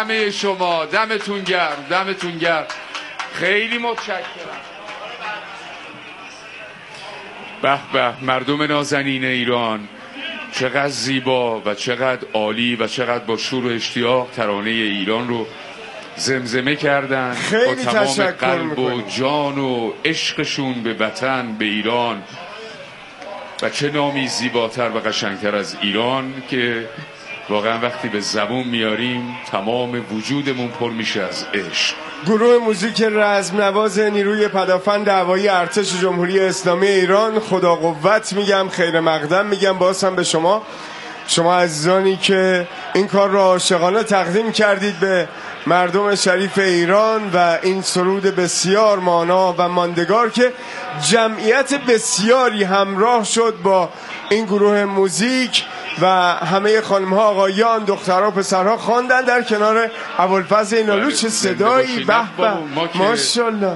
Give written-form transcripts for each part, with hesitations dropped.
همه شما. دمتون گرم، دمتون گرم، خیلی متشکرم. به به، مردم نازنین ایران، چقدر زیبا و چقدر عالی و چقدر با شور و اشتیاق ترانه ایران رو زمزمه کردن با تمام قلب و جان و عشقشون به وطن، به ایران. و چه نامی زیباتر و قشنگتر از ایران که واقعا وقتی به زبون میاریم تمام وجودمون پر میشه از عشق. گروه موزیک رزمنواز نیروی پدافند هوایی ارتش جمهوری اسلامی ایران، خدا قوت میگم، خیر مقدم میگم باز هم به شما عزیزانی که این کار را عاشقانه تقدیم کردید به مردم شریف ایران و این سرود بسیار مانا و ماندگار که جمعیت بسیاری همراه شد با این گروه موزیک و همه خانم ها، آقایان، دخترها، پسرها خواندن در کنار ابوالفضل اینالو. چه صدایی، به به، ماشاءالله.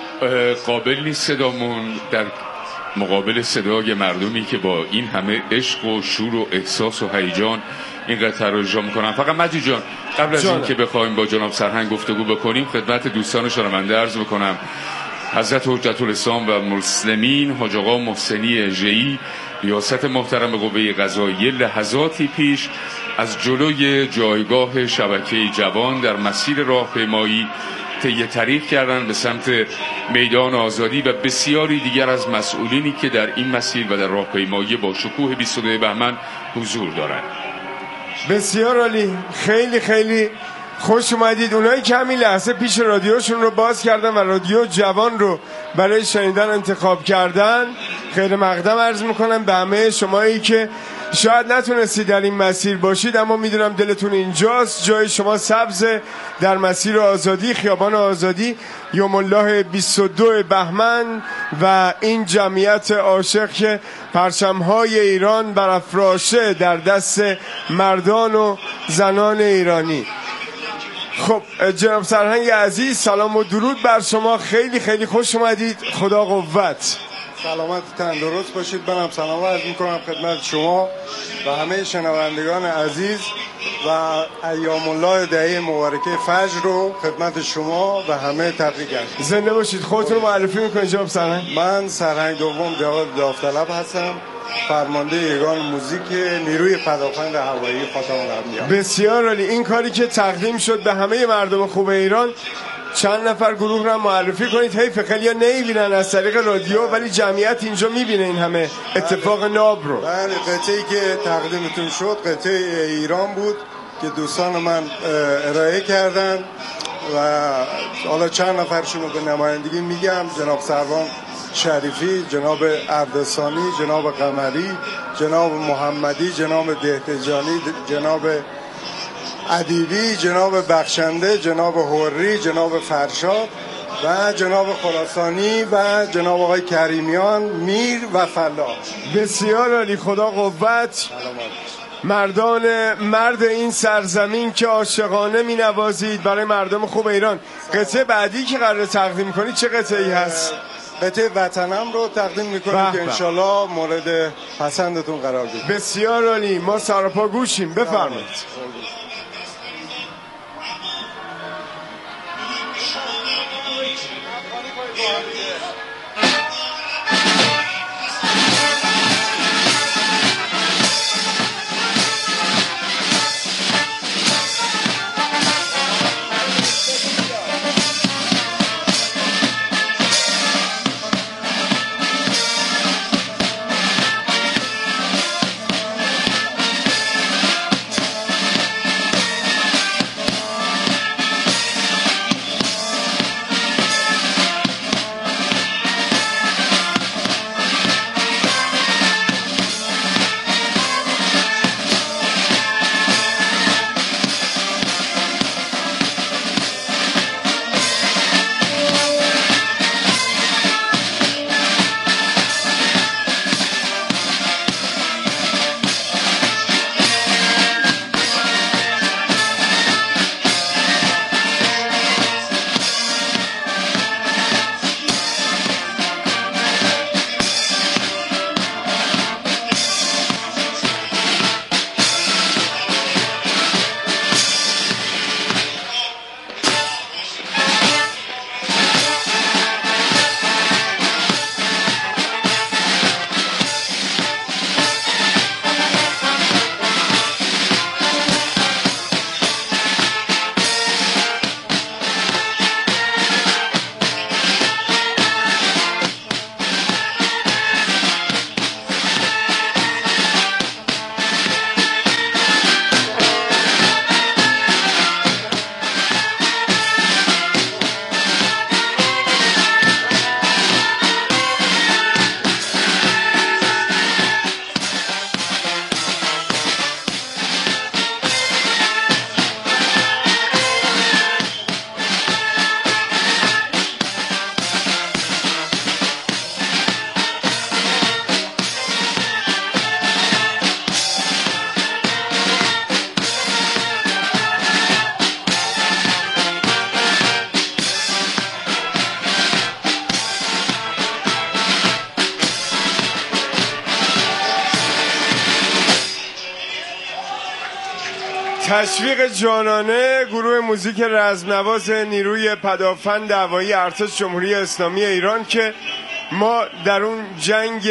قابل نیست صدامون در مقابل صدای مردمی که با این همه عشق و شور و احساس و هیجان اینقدر تراژا میکنن. فقط مجید جان، قبل از این که بخوایم با جناب سرهنگ گفتگو بکنیم، خدمت دوستان شنونده عرض میکنم حضرت حجت الاسلام و المسلمین حاج آقا محسنی ژئی ریاست محترم قوه قضاییه لحظاتی پیش از جلوی جایگاه شبکه جوان در مسیر راهپیمایی طی طریق کردن به سمت میدان آزادی و بسیاری دیگر از مسئولینی که در این مسیر و در راهپیمایی با شکوه 22 بهمن حضور دارند. بسیار عالی، خیلی خیلی خوش اومدید. اونایی که همین لحظه پیش رادیوشون رو باز کردن و رادیو جوان رو برای شنیدن انتخاب کردن، خیر مقدم عرض میکنم به همه شمایی که شاید نتونستید در این مسیر باشید، اما میدونم دلتون اینجاست. جای شما سبز در مسیر آزادی، خیابان آزادی، یوم الله 22 بهمن و این جمعیت عاشق که پرچم‌های ایران برافراشته در دست مردان و زنان ایرانی. خب جناب سرهنگ عزیز، سلام و درود بر شما، خیلی خیلی خوش اومدید، خدا قوت. سلامت تندرست باشید. منم سلام عرض میکنم خدمت شما و همه شنوندگان عزیز و ایام الله دهه مبارکه فجر رو خدمت شما و همه تبریک هستم. زنده باشید. خودتون رو معرفی میکنید جناب سرهنگ؟ من سرهنگ دوم جواد داوطلب هستم، فرمانده یگان موزیک نیروی پدافند هوایی خاتم الانبیا. بسیار عالی. این کاری که تقدیم شد به همه مردم خوب ایران، چند نفر گروه رو معرفی کنید. حیف خیلی ها نمیبینن از طریق رادیو، ولی جمعیت اینجا میبینه این همه اتفاق ناب رو. بله، قطعه‌ای که تقدیمتون شد قطعه ایران بود که دوستان من ارائه کردن و حالا چند نفرشون رو به نمایندگی میگم: جناب سروان شریفی، جناب اردسانی، جناب قمری، جناب محمدی، جناب دهتجانی، جناب ادیبی، جناب بخشنده، جناب حوری، جناب فرشاد و جناب خراسانی و جناب آقای کریمیان، میر و فلاح. بسیار عالی، خدا قوت. مرد این سرزمین که عاشقانه می نوازید برای مردم خوب ایران. قطعه بعدی که قرار تقدیم کنید چه قطعه‌ای هست؟ قطعه وطنم رو تقدیم میکنیم که انشالله مورد پسندتون قرار بگیره. بسیار عالی، ما سراپا گوشیم. بفرمایید. تشویق جانانه گروه موزیک رزمنواز نیروی پدافند هوایی ارتش جمهوری اسلامی ایران که ما در اون جنگ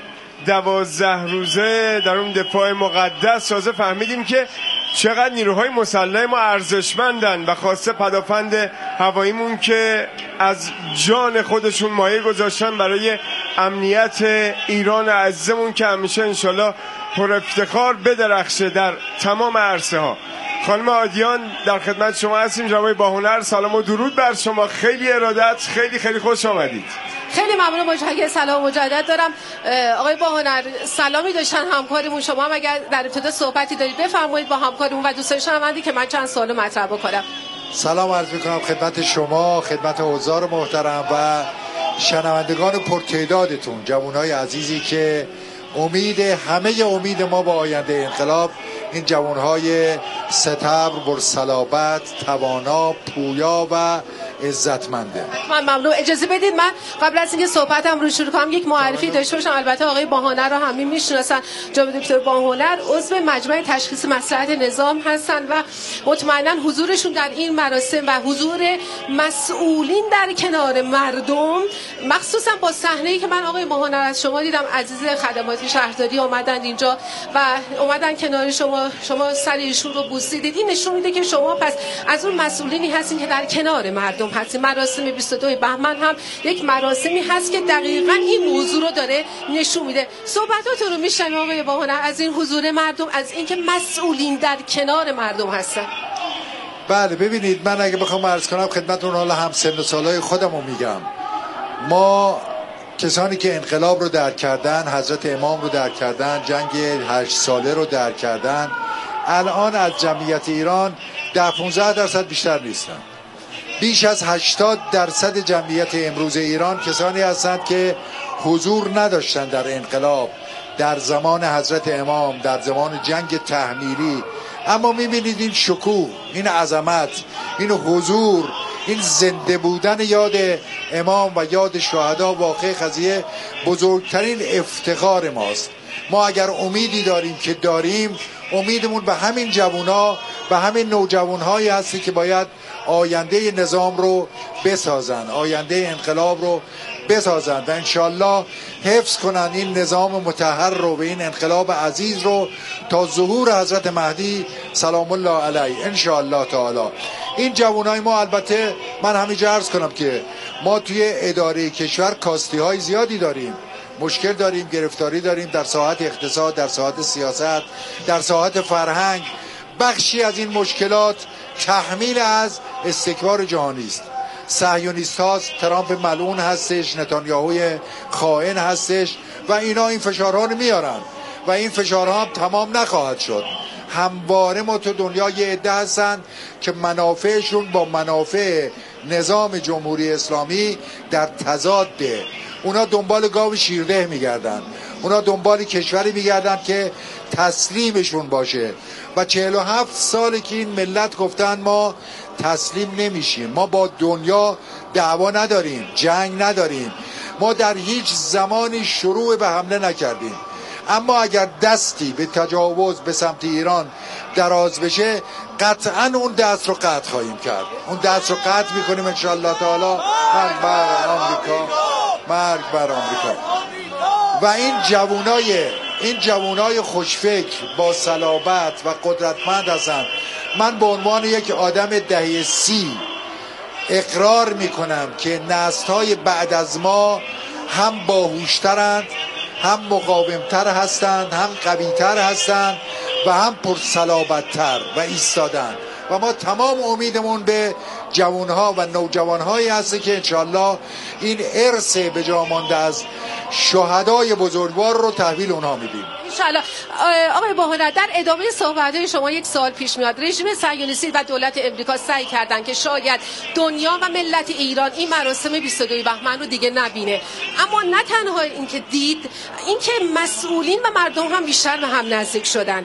12 روزه، در اون دفاع مقدس تازه فهمیدیم که چقدر نیروهای مسلح ما ارزشمندن و خاصه پدافند هواییمون که از جان خودشون مایه گذاشتن برای امنیت ایران عزیزمون که همیشه انشالله پر افتخار بدرخشه در تمام عرصه ها. خانم آدیان در خدمت شما هستیم. جناب باهنر سلام و درود بر شما. خیلی ارادت، خیلی خیلی خوش آمدید. خیلی ممنون، متشکرم. سلام مجدد دارم. آقای باهنر سلامی داشتن همکارمون، شما هم اگر در ابتدا صحبتی دارید بفرمایید با همکارمون و دوستان شنوندگان که من چند سوال مطرح بکنم. سلام عرض میکنم خدمت شما، خدمت حضار محترم و شنوندگان پرتعدادتون، جوانای عزیزی که همه امید ما با آینده انقلاب این جوانهای ستبر، برصلابت، توانا، پویا و عزتمنده. من ممنون. اجازه بدید من قبل از اینکه صحبتم رو شروع کنم یک معرفی داشته باشم. البته آقای باهنر رو همین میشناسن. جناب دکتر باهنر عضو مجمع تشخیص مصلحت نظام هستن و مطمئنا حضورشون در این مراسم و حضور مسئولین در کنار مردم، مخصوصا با صحنه‌ای که من آقای باهنر از شما دیدم، عزیز خدمات شهرداری آمدن اینجا و اومدن کنار شما سر ایشون رو بوسیدید، این نشون میده که شما پس از اون مسئولینی هستین که در کنار مردم هستین. مراسم 22 بهمن هم یک مراسمی هست که دقیقاً این موضوع رو داره نشون میده. صحبتاتون رو میشنویم آقای باهنر از این حضور مردم، از اینکه مسئولین در کنار مردم هستن. بله ببینید، من اگه بخوام عرض کنم خدمتتون، حالا هم سن و سالای خودم رو میگم، ما کسانی که انقلاب رو درک کردن، حضرت امام رو درک کردن، جنگ 8 ساله رو درک کردن، الان از جمعیت ایران 10-15% بیشتر نیستن. بیش از 80% جمعیت امروز ایران کسانی هستند که حضور نداشتن در انقلاب، در زمان حضرت امام، در زمان جنگ تحمیلی. اما میبینید این شکوه، این عظمت، این حضور، این زنده بودن یاد امام و یاد شهدا واقع قضیه بزرگترین افتخار ماست. ما اگر امیدی داریم که داریم، امیدمون به همین جوونا، به همین نوجوانهایی هستی که باید آینده نظام رو بسازن، آینده انقلاب رو بسازن و انشالله حفظ کنن این نظام مطهر رو و این انقلاب عزیز رو تا ظهور حضرت مهدی سلام الله علیه انشالله تعالی. این جوانای ما، البته من همینجا عرض کنم که ما توی اداره کشور کاستی های زیادی داریم، مشکل داریم، گرفتاری داریم در ساحت اقتصاد، در ساحت سیاست، در ساحت فرهنگ. بخشی از این مشکلات تحمیل از استکبار جهانی است. صهیونیست ها، ترامپ ملعون هستش، نتانیاهوی خائن هستش و اینا این فشارها رو میارن و این فشارها هم تمام نخواهد شد. همواره ما تو دنیا یه عده هستن که منافعشون با منافع نظام جمهوری اسلامی در تضاده. اونا دنبال گاو شیرده میگردن، اونا دنبال کشوری میگردن که تسلیمشون باشه و 47 ساله که این ملت گفتن ما تسلیم نمیشیم، ما با دنیا دعوا نداریم، جنگ نداریم، ما در هیچ زمانی شروع به حمله نکردیم. اما اگر دستی به تجاوز به سمت ایران دراز بشه، قطعا اون دست رو قطع خواهیم کرد، اون دست رو قطع میکنیم انشالله تعالی. مرگ بر آمریکا، مرگ بر آمریکا. و این جوانای خوشفکر با صلابت و قدرتمند هستند. من به عنوان یک آدم دهه 30 اقرار میکنم که نسل‌های بعد از ما هم باهوشترند، هم مقاومتر هستند، هم قویتر هستند و هم پرصلابت‌تر و ایستادن. و ما تمام امیدمون به جوانها و نوجوانهایی هست که انشالله این ارث به جا مانده از شهدای بزرگوار رو تحویل اونها میدیم انشالله. آقای باهنر، در ادامه صحبت‌های شما یک سوال پیش میاد. رژیم صهیونیستی و دولت امریکا سعی کردن که شاید دنیا و ملت ایران این مراسم 22 بهمن رو دیگه نبینه، اما نه تنها اینکه دید، اینکه مسئولین و مردم هم بیشتر به هم نزدیک شدن.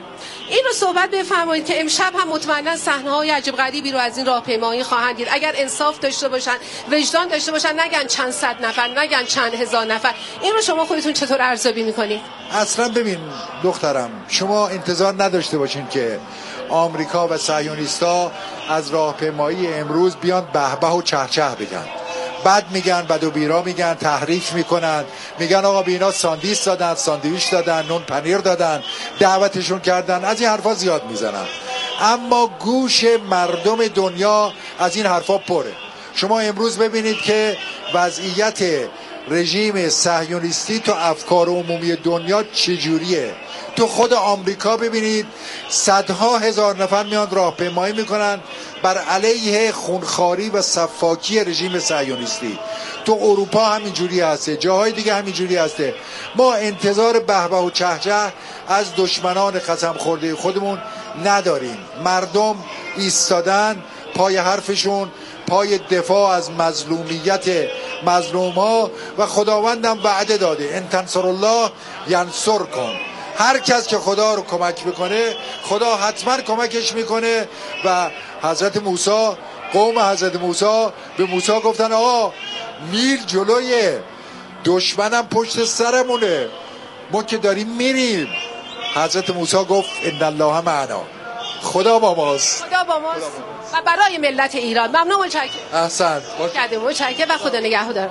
این رو صحبت بفرمایید که امشب هم مطمئنا صحنه‌های عجیب غریبی رو از این راهپیمایی خواهند دید. اگر انصاف داشته باشن، وجدان داشته باشن، نگن چند صد نفر، نگن چند هزار نفر. این رو شما خودتون چطور ارزیابی می‌کنید؟ اصلا ببین دخترم، شما انتظار نداشته باشین که آمریکا و صهیونیست‌ها از راهپیمایی امروز بیان به به و چهچه بگن. بد میگن، بد و بیرا میگن، تحریف میکنن، میگن آقا بینا ساندویچ دادن، ساندویچ دادن، نون پنیر دادن، دعوتشون کردن، از این حرفا زیاد میزنن. اما گوش مردم دنیا از این حرفا پره. شما امروز ببینید که وضعیت رژیم صهیونیستی تو افکار عمومی دنیا چجوریه. تو خود آمریکا ببینید صدها هزار نفر میان راهپیمایی میکنن بر علیه خونخواری و صفاکی رژیم صهیونیستی. تو اروپا همینجوری هسته، جاهای دیگه همینجوری هسته. ما انتظار به به و چهچه از دشمنان قسم خورده خودمون نداریم. مردم ایستادن پای حرفشون، پای دفاع از مظلومیت مظلوم‌ها و خداوندم وعده داده ان تنصر الله ینصرکم. هر کس که خدا رو کمک میکنه خدا حتما کمکش میکنه. و حضرت موسی، قوم حضرت موسی به موسی گفتن آقا میل جلوی دشمنم پشت سرمونه، ما که داریم میریم. حضرت موسی گفت ان الله معنا، خدا با ماست. خدا با ماست و برای ملت ایران. ممنون، متشکرم. احسن. متشکرم و خدا نگهدار.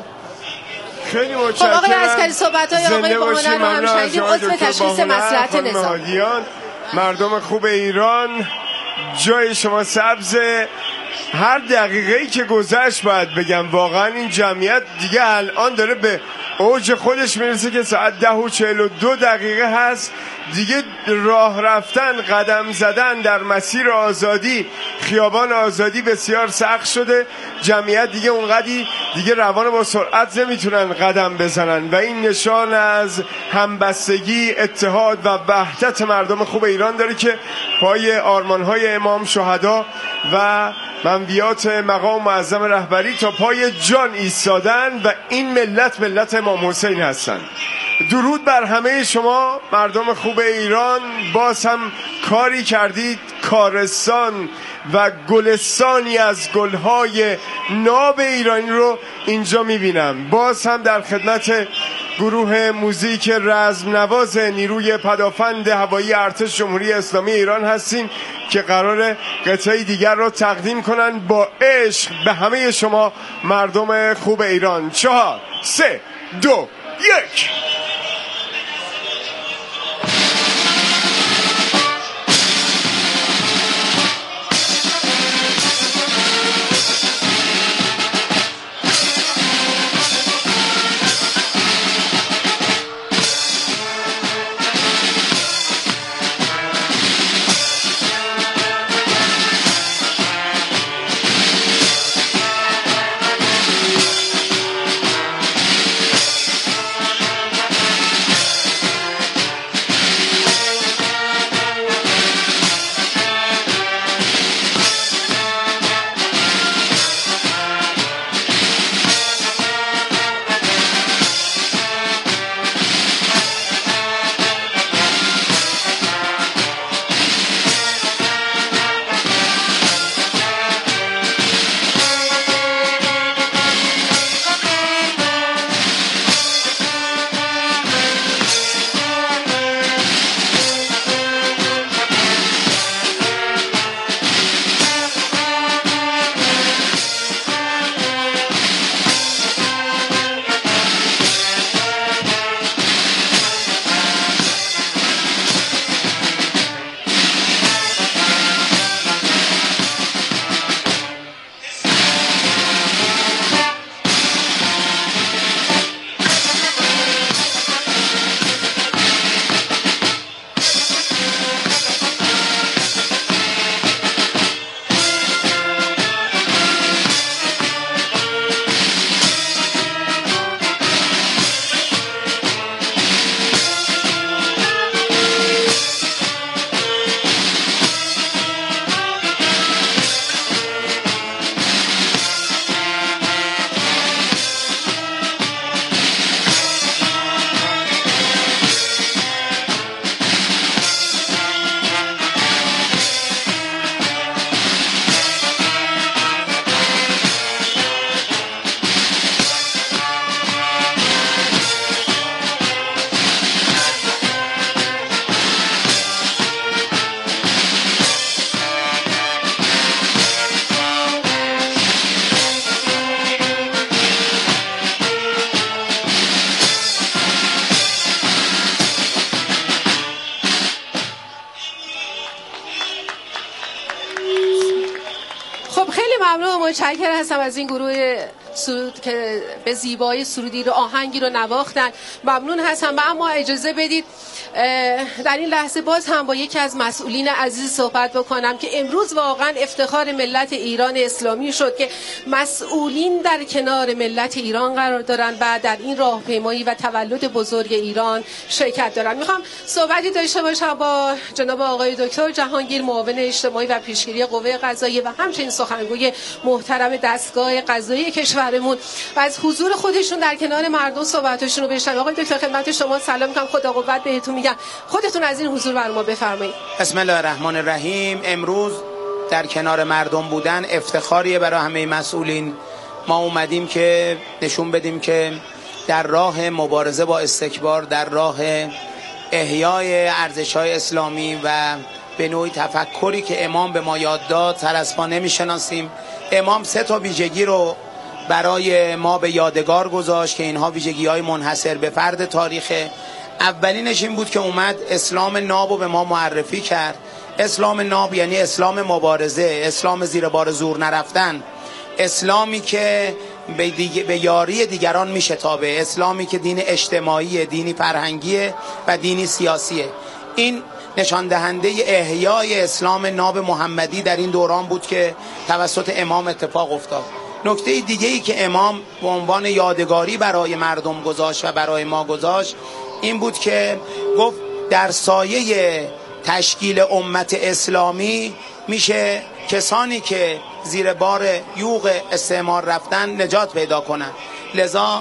خیلی متشکرم. خب آقای عسکری، صحبت‌های آقای باهنر رو هم شنیدیم. عضو تشخیص مصلحت نظام. مردم خوب ایران، جای شما سبزه. هر دقیقه‌ای که گذشت باید بگم واقعا این جمعیت دیگه الان داره به اوج خودش میرسه که ساعت 10:42 هست. دیگه راه رفتن، قدم زدن در مسیر آزادی، خیابان آزادی بسیار سخت شده. جمعیت دیگه اونقدی دیگه روان با سرعت نمیتونن قدم بزنن و این نشان از همبستگی، اتحاد و وحدت مردم خوب ایران داره که پای آرمان‌های امام شهدا و منویات مقام معظم رهبری تا پای جان ایستادن و این ملت امام حسین هستن. درود بر همه شما مردم خوب ایران. باز هم کاری کردید، کارستان و گلستانی از گلهای ناب ایرانی رو اینجا میبینم. باز هم در خدمت گروه موزیک رزم نواز نیروی پدافند هوایی ارتش جمهوری اسلامی ایران هستیم که قرار قطعه دیگر رو تقدیم کنن با عشق به همه شما مردم خوب ایران. 4 3 2 1. متشکرم هستم از این گروه سرود که به زیبایی سرودی رو آهنگی رو نواختن. ممنون هستم. و اما اجازه بدید در این لحظه باز هم با یکی از مسئولین عزیز صحبت بکنم که امروز واقعا افتخار ملت ایران اسلامی شد که مسئولین در کنار ملت ایران قرار دارن و در این راهپیمایی و تولد بزرگ ایران شرکت دارن. میخوام صحبتی داشته باشم با جناب آقای دکتر جهانگیر، معاون اجتماعی و پیشگیری قوه قضاییه و همچنین سخنگوی محترم دستگاه قضایی کشورمون و از حضور خودشون در کنار مردم صحبتشون رو بشنویم. آقای دکتر خدمت شما سلام می‌کنم، خدا قوت بهتون میگم. خودتون از این حضور بر ما بفرمایید. بسم الله الرحمن الرحیم. امروز در کنار مردم بودن افتخاریه برای همه مسئولین. ما اومدیم که نشون بدیم که در راه مبارزه با استکبار، در راه احیای ارزش‌های اسلامی و به نوعی تفکری که امام به ما یاد داد سر از پا نمی‌شناسیم. امام 3 ویژگی رو برای ما به یادگار گذاشت که اینها ویژگی‌های منحصر به فرد تاریخه. اولینش این بود که اومد اسلام ناب رو به ما معرفی کرد. اسلام ناب یعنی اسلام مبارزه، اسلام زیر بار زور نرفتن، اسلامی که به یاری دیگران میشتابه، اسلامی که دین اجتماعیه، دینی فرهنگیه و دینی سیاسیه. این نشان دهنده احیای اسلام ناب محمدی در این دوران بود که توسط امام اتفاق افتاد. نکته دیگه ای که امام به عنوان یادگاری برای مردم گذاشت و برای ما گذاشت این بود که گفت در سایه تشکیل امت اسلامی میشه کسانی که زیر بار یوغ استعمار رفتن نجات پیدا کنن. لذا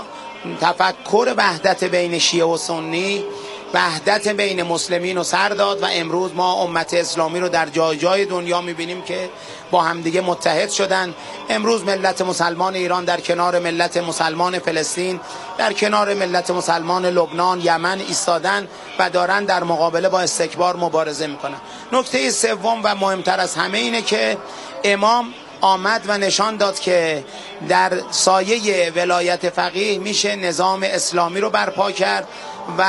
تفکر وحدت بین شیعه و سنی، وحدت بین مسلمین رو سر داد و امروز ما امت اسلامی رو در جای جای دنیا میبینیم که با همدیگه متحد شدن. امروز ملت مسلمان ایران در کنار ملت مسلمان فلسطین، در کنار ملت مسلمان لبنان، یمن ایستادن و دارن در مقابله با استکبار مبارزه میکنن. نکته سوم و مهمتر از همه اینه که امام آمد و نشان داد که در سایه ولایت فقیه میشه نظام اسلامی رو برپا کرد و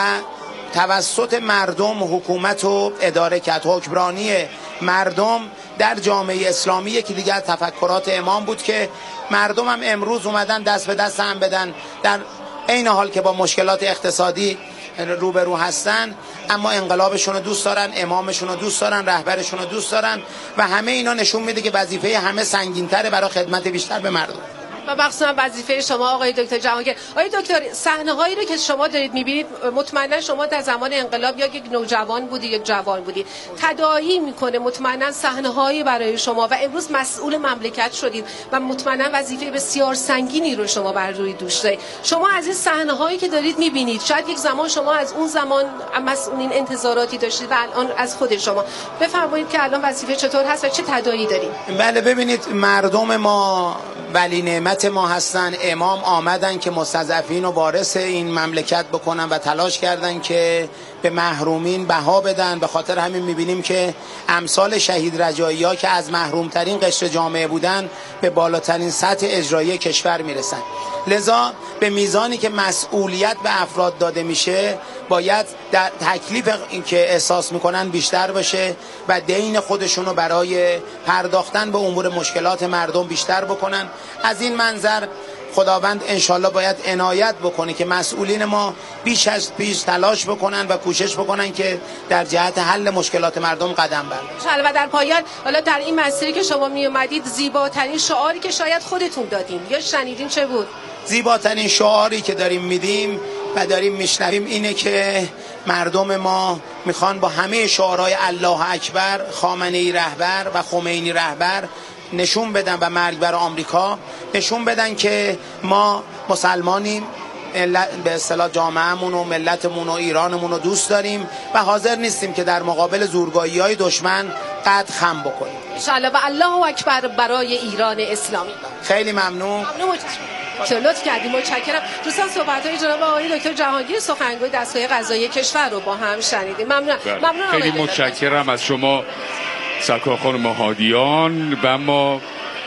توسط مردم حکومت رو اداره کرد. حکمرانی مردم در جامعه اسلامی یکی دیگر تفکرات امام بود که مردم هم امروز اومدن دست به دست هم بدن، در عین حال که با مشکلات اقتصادی روبرو هستن اما انقلابشون رو دوست دارن، امامشون رو دوست دارن، رهبرشون رو دوست دارن و همه اینا نشون میده که وظیفه همه سنگین‌تره برای خدمت بیشتر به مردم. و مخصوصا وظیفه شما آقای دکتر جهانگیر. آقای دکتر، صحنه‌هایی رو که شما دارید می‌بینید مطمئنا شما در زمان انقلاب یا یک نوجوان بودی یک جوان بودی، تداعی میکنه مطمئنا صحنه‌هایی برای شما و امروز مسئول مملکت شدید و مطمئنا وظیفه بسیار سنگینی رو شما بر روی دوش دارید. شما از این صحنه‌هایی که دارید می‌بینید شاید یک زمان شما از اون زمان مسئولین انتظاراتی داشتید و الان از خود شما بفرمایید که الان وظیفه چطور هست و چه تداعی دارید؟ بله ببینید، مردم ما ولی نعمت ما هستن. امام آمدن که مستضعفین رو وارث این مملکت بکنن و تلاش کردن که به محرومین بها بدن. به خاطر همین میبینیم که امثال شهید رجایی ها که از محرومترین قشر جامعه بودن به بالاترین سطح اجرایی کشور میرسن. لذا به میزانی که مسئولیت به افراد داده میشه باید در تکلیف این که احساس میکنن بیشتر باشه و دین خودشونو برای پرداختن به امور مشکلات مردم بیشتر بکنن. از این منظر خداوند انشالله باید عنایت بکنه که مسئولین ما بیش از پیش تلاش بکنن و کوشش بکنن که در جهت حل مشکلات مردم قدم بردارن. و در پایان حالا در این مسیری که شما می اومدید زیباترین شعاری که شاید خودتون دادین یا شنیدین چه بود؟ زیباترین شعاری که داریم میدیم و داریم میشنویم اینه که مردم ما میخوان با همه شعارهای الله اکبر، خامنه‌ای رهبر و خمینی رهبر نشون بدن و مرگ بر آمریکا نشون بدن که ما مسلمانیم، به اصطلاح جامعه‌مون و ملتمون و ایرانمون رو دوست داریم و حاضر نیستیم که در مقابل زورگاهی‌های دشمن قد خم بکنیم. انشالله و الله اکبر برای ایران اسلامی. خیلی ممنون. لطف کردیم، متشکرم. دوستان صحبت‌های جناب آقای دکتر جهانگیر سخنگوی دستگاه قضایی کشور رو با هم شنیدیم. ممنون. خیلی متشکرم از شما سرکار خانم هادیان. و اما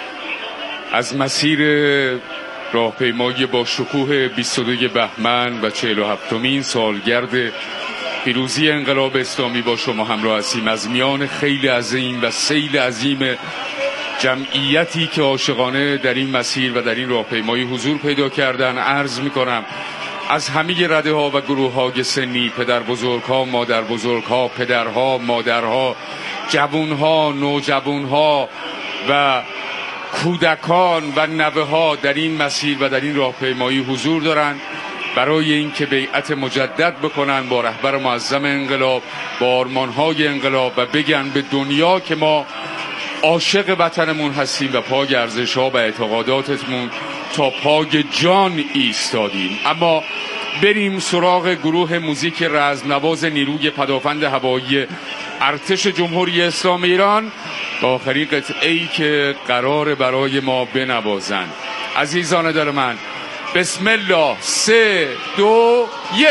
از مسیر راهپیمایی با شکوه 22 بهمن و 47مین سالگرد پیروزی انقلاب اسلامی با شما همراه هستیم. از میان خیلی عظیم و سیل عظیم جمعیتی که عاشقانه در این مسیر و در این راهپیمایی حضور پیدا کردن، عرض میکنم از همه رده ها و گروه های سنی، پدر بزرگ ها، مادر بزرگ ها، پدرها، مادرها، جوون ها، نوجوان ها و کودکان و نوه ها در این مسیر و در این راهپیمایی حضور دارند برای اینکه بیعت مجدد بکنن با رهبر معظم انقلاب، با آرمان‌های انقلاب و بگن به دنیا که ما عاشق وطنمون هستیم و پای ارزش‌ها و اعتقاداتمون تا پای جان ایستادیم. اما بریم سراغ گروه موزیک رزمنواز نیروی پدافند هوایی ارتش جمهوری اسلامی ایران با آخرین قطعه‌ای که قرار برای ما بنوازند. عزیزان دل من، بسم الله، 3 2 1.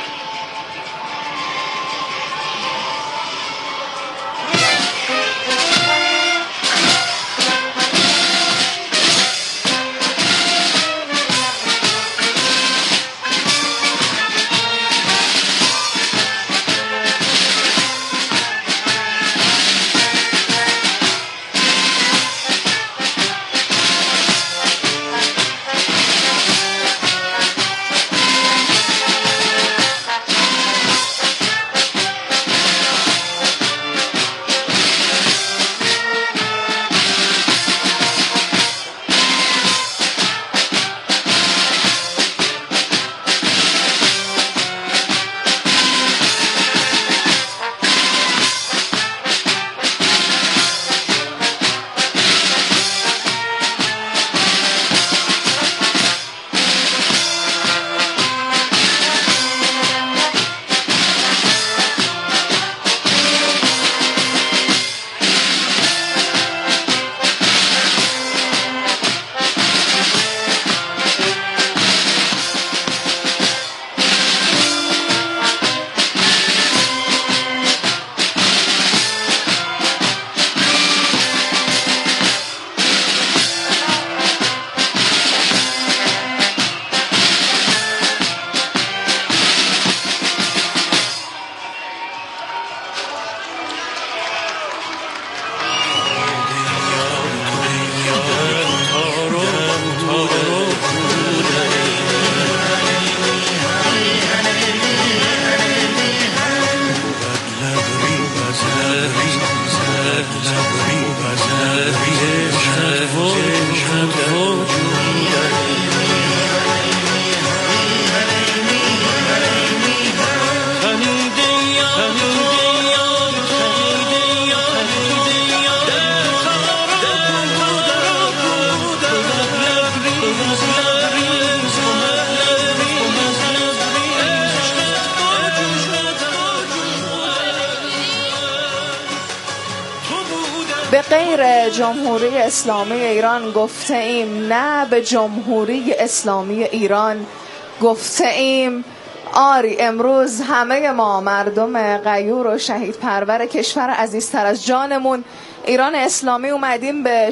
به غیر جمهوری اسلامی ایران گفته ایم نه، به جمهوری اسلامی ایران گفته ایم آری. امروز همه ما مردم غیور و شهید پرور کشور عزیزتر از جانمون ایران اسلامی اومدیم به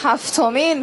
47مین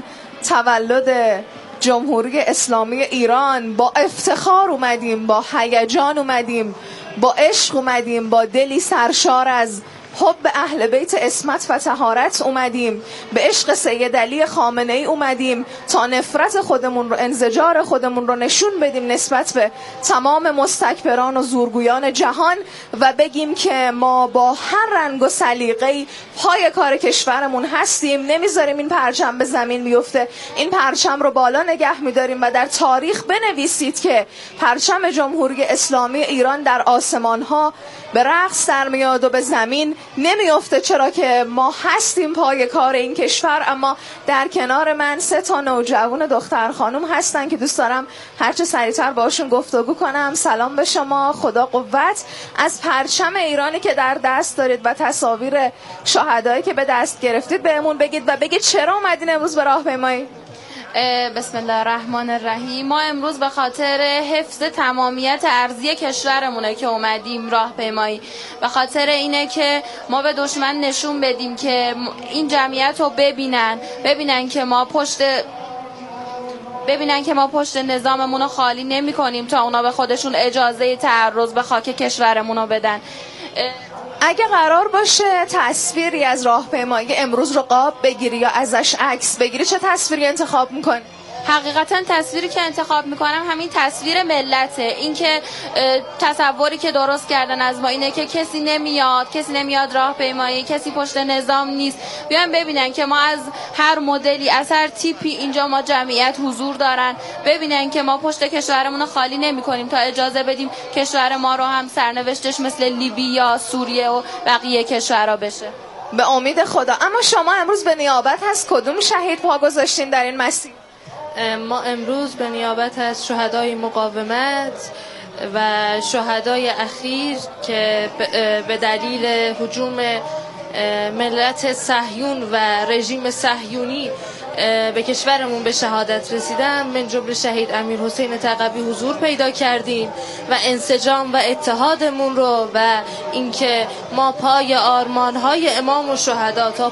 تولد جمهوری اسلامی ایران با افتخار اومدیم، با هیجان اومدیم، با عشق اومدیم، با دلی سرشار از حب اهل بیت عصمت و طهارت اومدیم، به عشق سید علی خامنه ای اومدیم تا نفرت خودمون رو، انزجار خودمون رو نشون بدیم نسبت به تمام مستکبران و زورگویان جهان و بگیم که ما با هر رنگ و سلیقه‌ای پای کار کشورمون هستیم، نمیذاریم این پرچم به زمین بیفته، این پرچم رو بالا نگه میداریم و در تاریخ بنویسید که پرچم جمهوری اسلامی ایران در آسمان‌ها به رقص در میاد و به زمین نمیفته، چرا که ما هستیم پای کار این کشور. اما در کنار من 3 نوجوان دختر خانم هستن که دوست دارم هرچه سریعتر باشون گفتگو کنم. سلام به شما، خدا قوت. از پرچم ایرانی که در دست دارید و تصاویر شهدایی که به دست گرفتید بهمون بگید و بگید چرا اومدین امروز به راهپیمایی. بسم الله الرحمن الرحیم. ما امروز به خاطر حفظ تمامیت ارضی کشورمونه که اومدیم راهپیمایی، به خاطر اینه که ما به دشمن نشون بدیم که این جمعیت رو ببینن که ما پشت نظاممون رو خالی نمی کنیم تا اونا به خودشون اجازه تعرض به خاک کشورمون رو بدن. اگه قرار باشه تصویری از راهپیمایی امروز رو قاب بگیری یا ازش عکس بگیری، چه تصویری انتخاب میکنی؟ حقیقتا تصویری که انتخاب میکنم همین تصویر ملته. این که تصوری که درست کردن از ما اینه که کسی نمیاد راهپیمایی، کسی پشت نظام نیست. بیان ببینن که ما از هر مدلی، از هر تیپی اینجا ما جمعیت حضور دارن، ببینن که ما پشت کشورمون رو خالی نمیکنیم تا اجازه بدیم کشور ما رو هم سرنوشتش مثل لیبی یا سوریه و بقیه کشورها بشه. به امید خدا. اما شما امروز به نیابت از کدوم شهید پا گذاشتین در این مسیر؟ ما امروز به نیابت از شهدای مقاومت و شهدای اخیر که به دلیل هجوم ملت صهیون و رژیم صهیونی به کشورمون به شهادت رسیدن، من جمله شهید امیرحسین تقوی حضور پیدا کردیم و انسجام و اتحادمون رو و اینکه ما پای آرمان‌های امام و شهدا تا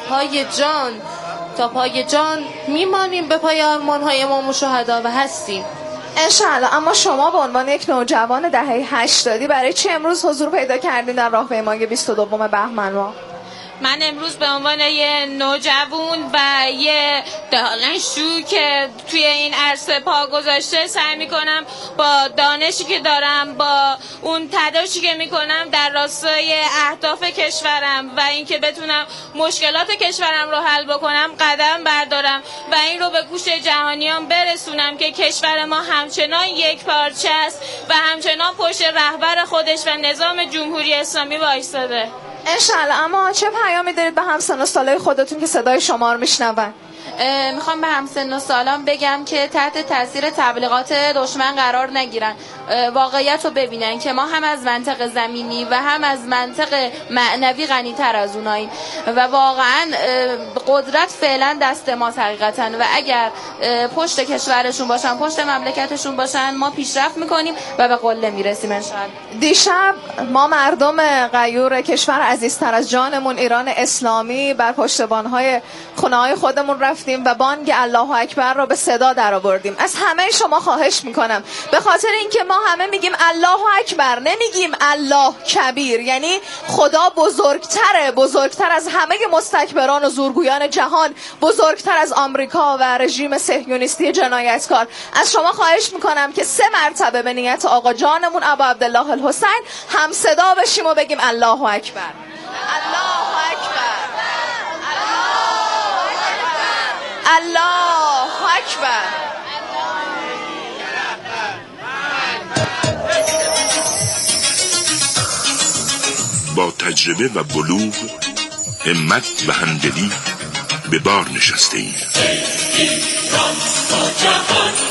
پای جان میمانیم، به پای آرمان‌های امام و شهدا و هستیم انشاءالله. اما شما به عنوان یک نوجوان دهه 80 برای چی امروز حضور پیدا کردین در راهپیمایی 22 بهمن ماه؟ من امروز به عنوان یه نوجوان و یه دانشجو که توی این عرصه پا گذاشته سعی میکنم با دانشی که دارم، با اون تلاشی که میکنم در راستای اهداف کشورم و اینکه بتونم مشکلات کشورم رو حل بکنم قدم بردارم و این رو به گوش جهانیان برسونم که کشور ما همچنان یک پارچه است و همچنان پشت رهبر خودش و نظام جمهوری اسلامی وایساده. انشالله. اما چه پیامی دارید به همسن و سالای خودتون که صدای شما رو میشنون؟ میخوام به همسن و سالان بگم که تحت تاثیر تبلیغات دشمن قرار نگیرن، واقعیت رو ببینن که ما هم از منطق زمینی و هم از منطق معنوی غنی تر از اوناییم و واقعا قدرت فعلا دست ماست حقیقتا و اگر پشت کشورشون باشن، پشت مملکتشون باشن، ما پیشرفت میکنیم و به قله میرسیم انشاءالله. دیشب ما مردم غیور کشور عزیزتر از جانمون ایران اسلامی بر پشتبانهای خونه‌های خودمون رفتیم و بانگ الله اکبر رو به صدا درآوردیم. از همه شما خواهش میکنم به خاطر اینکه ما همه میگیم الله اکبر، نمیگیم الله کبیر، یعنی خدا بزرگتر از همه مستکبران و زورگویان جهان، بزرگتر از آمریکا و رژیم صهیونیستی جنایتکار. از شما خواهش میکنم که 3 مرتبه به نیت آقا جانمون ابا عبدالله الحسین هم صدا بشیم و بگیم الله اکبر. الله اکبر، الله اکبر. با تجربه و بلوغ، همت و همدلی به بار نشسته ایم.